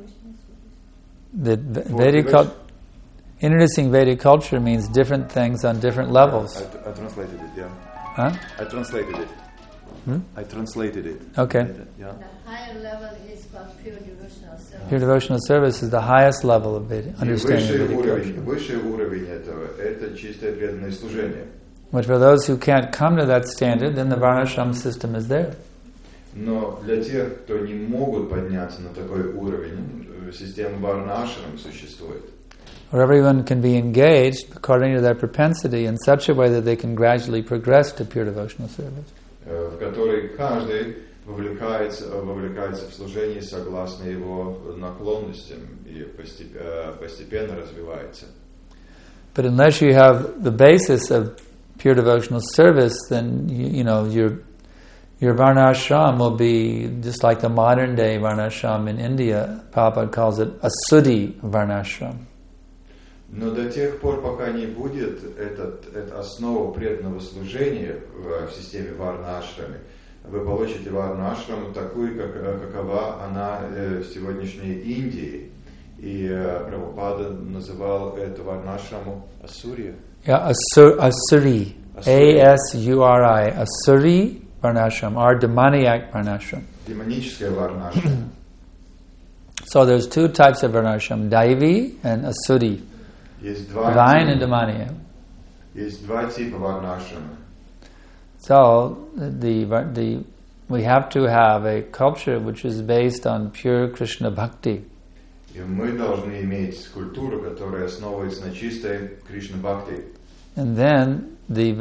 Introducing Vedic culture means different things on different levels. I translated it, yeah. Huh? I translated it. I translated it. Okay. Yeah. The higher level is called pure devotional service. Pure devotional service is the highest level of Vedic, И understanding Vedic culture. высший уровень этого это чистое преданное служение. But for those who can't come to that standard, then the Varnashram system is there. Но для тех, кто не могут подняться на такой уровень, система Варна-ашрам существует. Where everyone can be engaged according to their propensity in such a way that they can gradually progress to pure devotional service. В которой каждый вовлекается в служение согласно его наклонностям и постепенно развивается. But unless you have the basis of pure devotional service, then your Varnashram will be just like the modern day Varnashram in India. Prabhupada calls it a Suddhi Varnashram. Но до тех пор, пока не будет эта основа преданного служения в системе Варна-ашрами, вы получите Варна-ашраму такую, какова она в сегодняшней Индии. И Прабхупада называл эту Варна-ашраму Асурия. Yeah, Asuri. A-S-U-R-I. Asuri Varnashram, or demoniac Varnashram. Демоническая Варна-ашрама. So there's two types of Varnashram, Daivi and Asuri. Divine and demoniac. Есть два типа Варна-ашрама. So we have to have a culture which is based on pure Krishna bhakti. И мы должны иметь культуру, которая основывается на чистой Кришна-бхакти. And then the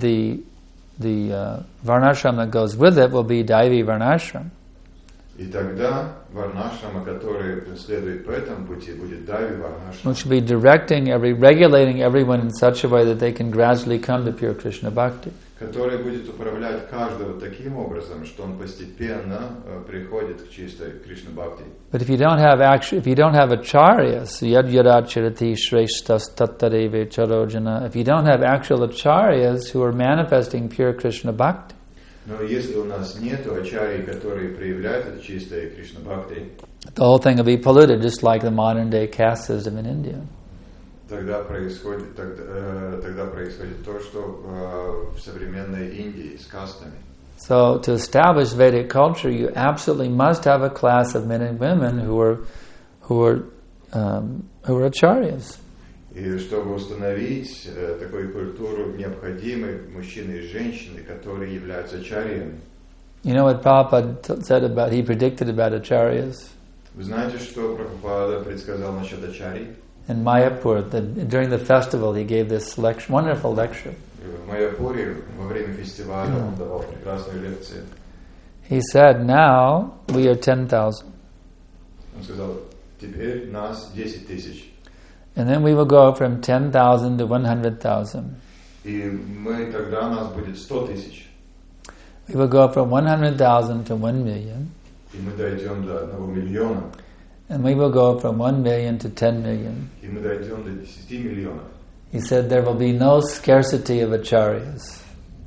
Varnashram that goes with it will be Daivi Varnashram. И тогда Варнашрама, который следует по этому пути, будет Дайви Варнашрама. Which will be regulating everyone in such a way that they can gradually come to pure Krishna bhakti. Который будет управлять каждого таким образом, что он постепенно приходит к чистой Кришна бхакти. But if you don't have acharyas, yad yadacharati shreshtas tattareve charojana, if you don't have actual acharyas who are manifesting pure Krishna bhakti, но если у нас нет ачарьи, которые проявляют это чистое Кришна бхакти, the whole thing will be polluted, just like the modern day caste system in India. Тогда происходит то, что в современной Индии с кастами. So to establish Vedic culture, you absolutely must have a class of men and women who are acharyas. И чтобы установить такую культуру, необходимы мужчины и женщины, которые являются ачарьями. You know what Prabhupada said he predicted about acharyas? Вы знаете, что Прабхупада предсказал насчет ачарий? In Mayapur, during the festival, he gave this wonderful lecture. В Майяпуре во время фестиваля он давал прекрасную лекцию. He said, now we are 10,000. Он сказал, теперь нас 10 тысяч. And then we will go from 10,000 to 100,000. И тогда нас будет 100 тысяч. We will go from 100,000 to 1 million. И мы дойдем до 1 миллиона. And we will go from 1 million to 10 million. И мы дойдем до 10 миллионов. He said there will be no scarcity of acharyas.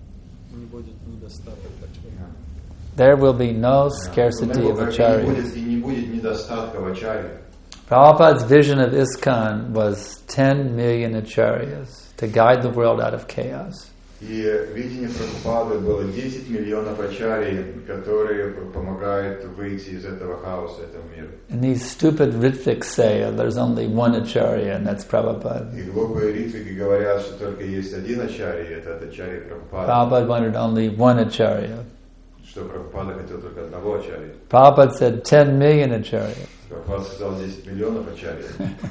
There will be no scarcity of acharyas. И не будет недостатка в ачарьях. Prabhupada's vision of ISKCON was 10 million acharyas to guide the world out of chaos. И видение Прабхупады было 10 миллионов ачарий, которые помогают выйти из этого хаоса, этого мира. And these stupid Ritviks say there's only one acharya, and that's Prabhupada. И глупые ритвики говорят, что только есть один ачарья, это ачарья Прабхупада. Prabhupada wanted only one acharya. Что Прабхупада хотел только одного ачарья. Prabhupada said 10 million acharya. Прабхупада сказал 10 миллионов ачарий.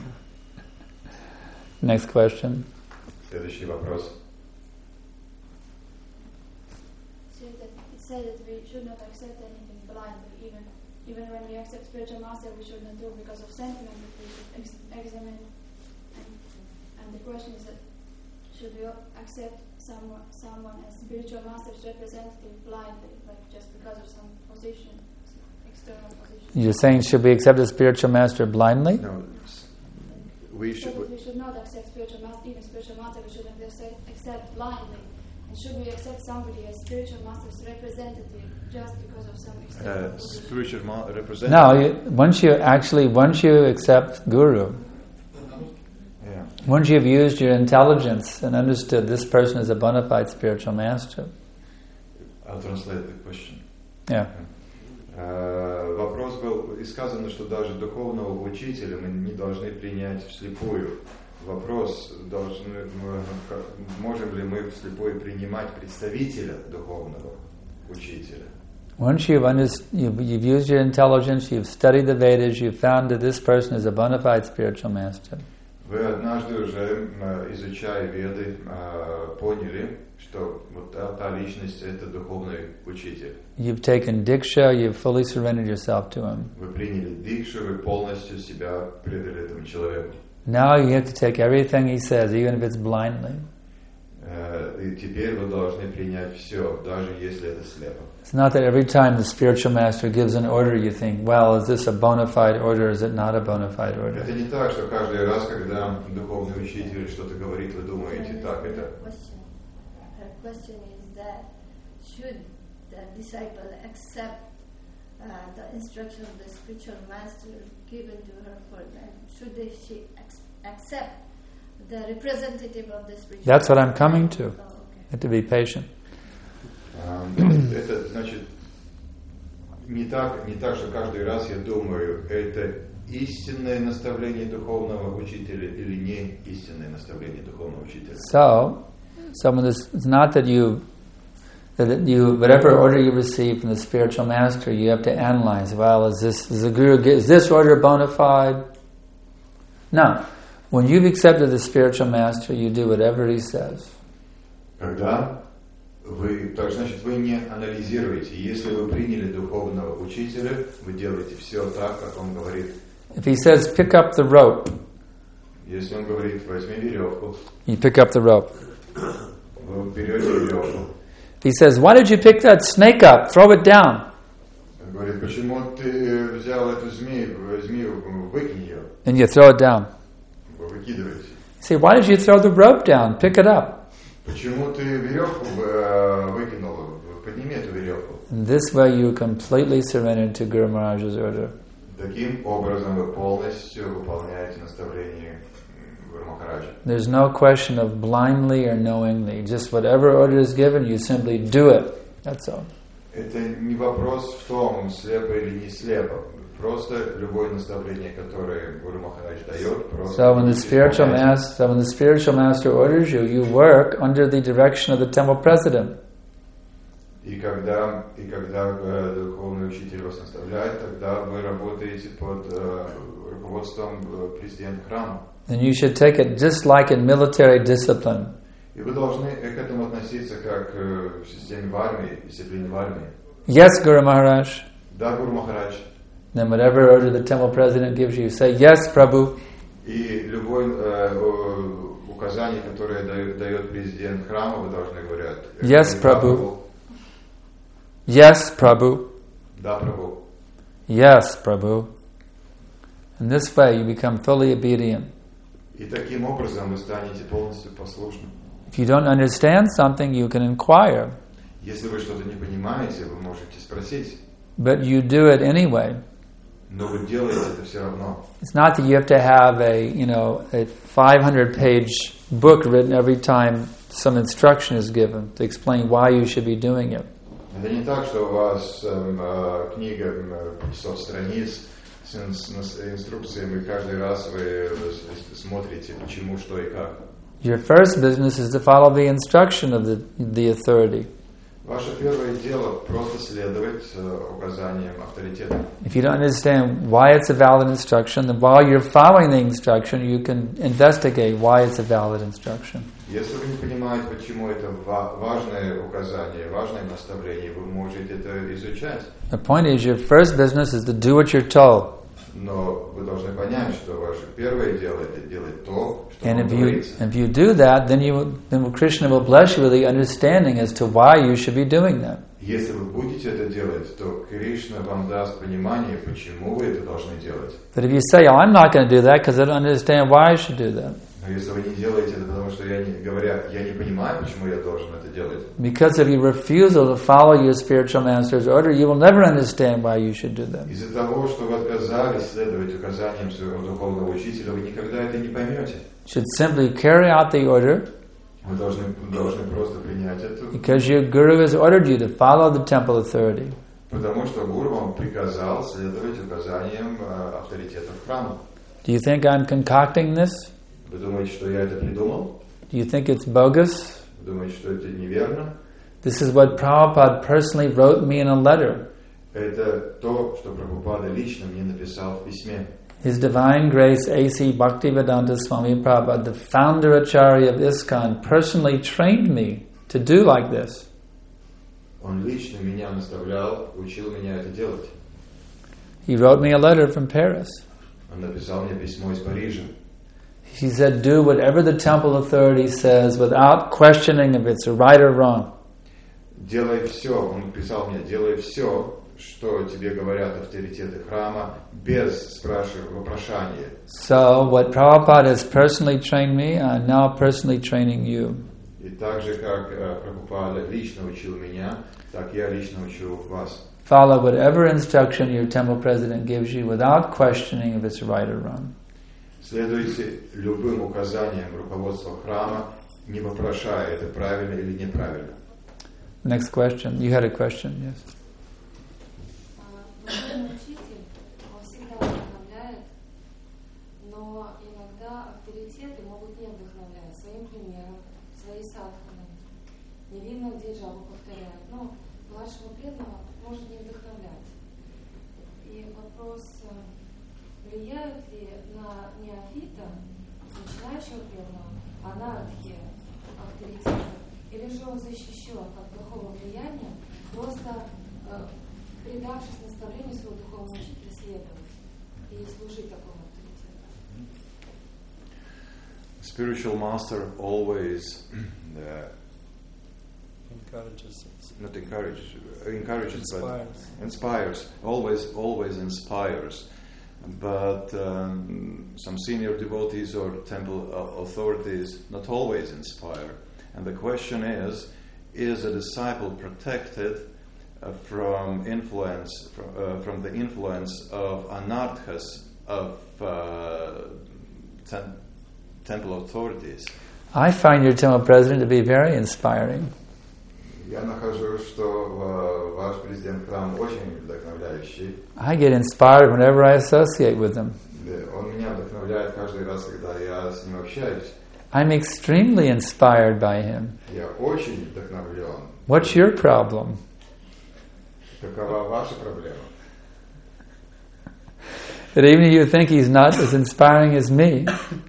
Next question. Следующий вопрос. It said that we should not accept anything blindly, even when we accept spiritual master, we should not do because of sentiment, but we should examine. And the question is that should we accept someone as spiritual master's representative blindly, like just because of some position, external position. You're saying, should we accept a spiritual master blindly? No, we So should. that we should not accept spiritual master, even spiritual master, we shouldn't accept blindly. And should we accept somebody as spiritual master's representative just because of some external position? Spiritual representative. No, once you accept Guru, Yeah. once you've used your intelligence and understood this person is a bona fide spiritual master. I'll translate the question. Yeah. Вопрос был, и сказано, что даже духовного учителя мы не должны принять вслепую. Вопрос, можем ли мы вслепую принимать представителя духовного учителя? Once you've used your intelligence, you've studied the Vedas, you've found that this person is a bona fide spiritual master. Вы однажды уже, изучая Веды, поняли, что вот та личность – это духовный учитель. You've taken Diksha, you've fully surrendered yourself to him. Вы приняли дикшу, вы полностью себя предали этому человеку. Now you have to take everything he says, even if it's blindly. И теперь вы должны принять все, даже если это слепо. It's not that every time the spiritual master gives an order, you think, well, is this a bona fide order, is it not a bona fide order? Это не так, что каждый раз, когда духовный учитель что-то говорит, вы думаете, так, это... Her question is that should the disciple accept the instruction of the spiritual master given to her for them? Should she accept the representative of the spiritual That's what I'm coming to. Oh, okay. You have to be patient. Это значит не так, что каждый раз я думаю, это истинное наставление духовного учителя или не истинное наставление духовного учителя. So it's not that you, whatever order you receive from the spiritual master, you have to analyze. Well, is this order bona fide? No. When you've accepted the spiritual master, you do whatever he says. Когда так значит, вы не анализируете. Если вы приняли духовного учителя, вы делаете все так, как он говорит. If he says, pick up the rope, Если он говорит, возьми веревку, you pick up the rope. вы берете веревку. If he says, why did you pick that snake up? Throw it down. Он говорит, почему ты взял эту змею, возьми, выкинь ее. And you throw it down. Вы выкидываете. Say, why did you throw the rope down? Pick it up. Почему ты веревку выкинул? Подними эту веревку. In this way you completely surrender to Guru Maharaj's order. Таким образом вы полностью выполняете наставление Гуру Махараджа. There's no question of blindly or knowingly. Just whatever order is given, you simply do it. That's all. Это не вопрос в том, слепо или не слепо. Просто любое наставление, которое Гуру Махарадж дает, просто... So when the spiritual master orders you, you work under the direction of the temple president. И когда духовный учитель вас наставляет, тогда вы работаете под руководством президента храма. And you should take it just like in military discipline. И вы должны к этому относиться как в системе в армии, дисциплине в армии. Yes, Guru Maharaj. Да, Гуру Махарадж. Then whatever order the temple president gives you, say, yes, Prabhu. И любое указание, которое дает президент храма, вы должны говорить. Yes, Prabhu. Yes, Prabhu. Да, Прабху. Yes, Prabhu. In this way you become fully obedient. И таким образом вы станете полностью послушным. If you don't understand something, you can inquire. Если вы что-то не понимаете, вы можете спросить. But you do it anyway. Но вы делаете это все равно. It's not that you have to have a 500-page book written every time some instruction is given to explain why you should be doing it. Это не так, что у вас книга 500 страниц с инструкциями, и каждый раз вы смотрите, почему, что и как. Your first business is to follow the instruction of the authority. Ваше первое дело просто следовать указаниям авторитета. If you don't understand why it's a valid instruction, then while you're following the instruction, you can investigate why it's a valid instruction. Если вы не понимаете, почему это важное указание, важное наставление, вы можете это изучать. The point is, your first business is to do what you're told. Но вы должны понять, что ваше первое дело — это делать то, что And вам говорится. if you do that, then Krishna will bless you with the understanding as to why you should be doing that. Если вы будете это делать, то Кришна вам даст понимание, почему вы это должны делать. But if you say, "Oh, I'm not going to do that because I don't understand why I should do that," Но если вы не делаете это, потому что я не понимаю, почему я должен это делать. because of your refusal to follow your spiritual master's order, you will never understand why you should do that. Из-за того, что вы отказались следовать указаниям своего духовного учителя, вы никогда это не поймете. You should simply carry out the order Вы должны просто принять это, because your guru has ordered you to follow the temple authority. потому что гуру вам приказал следовать указаниям авторитетов храма. Do you think I'm concocting this? Вы думаете, что я это придумал? Do you think it's bogus? Вы думаете, что это неверно? This is what Prabhupada personally wrote me in a letter. Это то, что Прабхупада лично мне написал в письме. His Divine Grace A.C. Bhaktivedanta Swami Prabhupada, the founder Acharya of ISKCON, personally trained me to do like this. Он лично меня наставлял, учил меня это делать. He wrote me a letter from Paris. Он написал мне письмо из Парижа. He said, do whatever the temple authority says without questioning if it's right or wrong. Делай все, он писал мне, делай все, что тебе говорят авторитеты храма, без вопрошания. So what Prabhupada has personally trained me, I'm now personally training you. И так же, как Прабхупада лично учил меня, так я лично учу вас. Follow whatever instruction your temple president gives you without questioning if it's right or wrong. Следуйте любым указаниям руководства храма, не вопрошая, это правильно или неправильно. Next question. You had a question, yes? Духовный учитель, он всегда вдохновляет, но иногда авторитеты могут не вдохновлять своим примером, своей садханой. Не видно, где джапу повторяют. Но младшего преданного может не вдохновлять. И вопрос, влияют ли на неофита, начинающего преданного, анархи авторитета, или же он защищен от плохого влияния, просто предавшись наставлению своего духовного учителя следовать и служить такому авторитету. Spiritual master always encourages, but inspires. Always inspires. But some senior devotees or temple authorities not always inspire. And the question is a disciple protected from influence, from the influence of anarthas of temple authorities? I find your temple president to be very inspiring. Я нахожу, что ваш президент храма очень вдохновляющий. I get inspired whenever I associate with him. Он меня вдохновляет каждый раз, когда я с ним общаюсь. I'm extremely inspired by him. Я очень вдохновлен. What's your problem? Какова ваша проблема? That even if you think he's not as inspiring as me,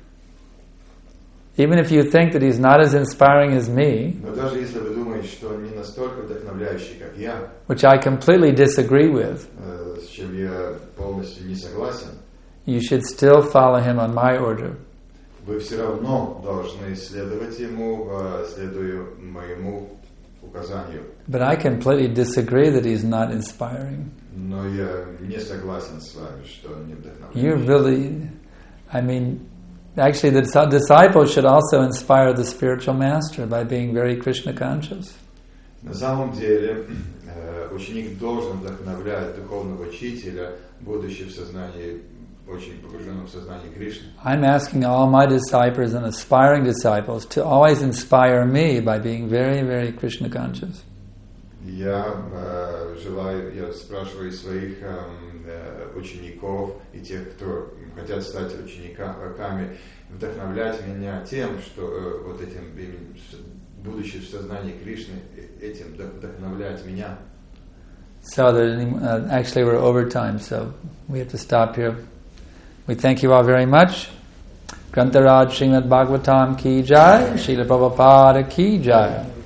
even if you think that he's not as inspiring as me, Но даже если вы думаете, что он не настолько вдохновляющий, как я, which I completely disagree with, с чем я полностью не согласен, you should still follow him on my order. вы все равно должны следовать ему, следуя моему указанию. But I completely disagree that he's not inspiring. Но я не согласен с вами, что он не вдохновляющий. You really, I mean, actually the disciple should also inspire the spiritual master by being very Krishna conscious. На самом деле, ученик должен вдохновлять духовного учителя, будучи в сознании, очень погруженном в сознание Кришны. I'm asking all my disciples and aspiring disciples to always inspire me by being very, very Krishna conscious. Я спрашиваю своих учеников и тех, кто хотят стать учениками, вдохновлять меня тем, что вот этим, будучи в сознании Кришны, этим вдохновлять меня. So actually we're over time, so we have to stop here. We thank you all very much. Grantaraj Srimad Bhagavatam ki jai, Srila Prabhupada ki jai.